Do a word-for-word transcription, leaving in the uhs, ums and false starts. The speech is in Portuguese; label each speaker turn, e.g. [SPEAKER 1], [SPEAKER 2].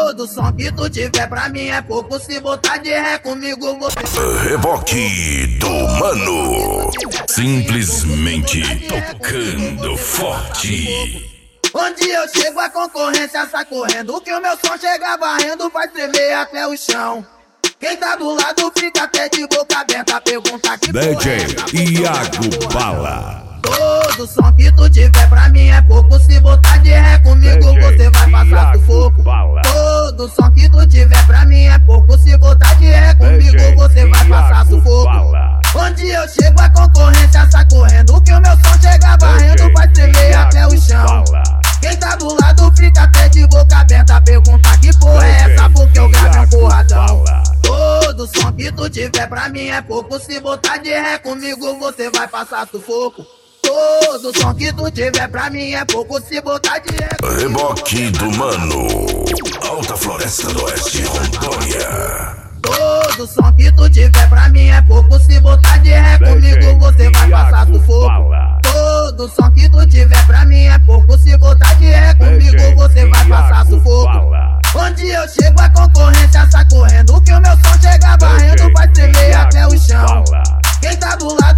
[SPEAKER 1] Todo som que tu tiver pra mim é pouco. Se botar de ré comigo você...
[SPEAKER 2] Reboque do Mano, simplesmente tocando forte.
[SPEAKER 1] Onde eu chego a concorrência sai correndo, que o meu som chega varrendo, faz tremer até o chão. Quem tá do lado fica até de boca aberta, pergunta que
[SPEAKER 2] D J Iago Bala.
[SPEAKER 1] Todo som que tu tiver pra mim é pouco. Se botar de ré comigo você vai passar sufoco. Todo som que tu tiver pra mim é pouco. Se botar de ré comigo você vai passar sufoco. Onde eu chego a concorrência sai correndo, que o meu som chega varrendo, faz tremer até o chão. Quem tá do lado fica até de boca aberta, pergunta que porra é essa, porque eu gravo um porradão. Todo som que tu tiver pra mim é pouco. Se botar de ré comigo você vai passar sufoco. Todo som que tu tiver pra mim é pouco. Se botar de ré comigo...
[SPEAKER 2] Reboque do Mano, Alta Floresta do Oeste, Rondônia.
[SPEAKER 1] Todo som que tu tiver pra mim é pouco. Se botar de ré comigo você vai passar sufoco. Todo som que tu tiver pra mim é pouco. Se botar de ré comigo você vai passar sufoco. Onde eu chego a concorrência sai correndo, que o meu som chega varrendo, vai tremer até o chão. Quem tá do lado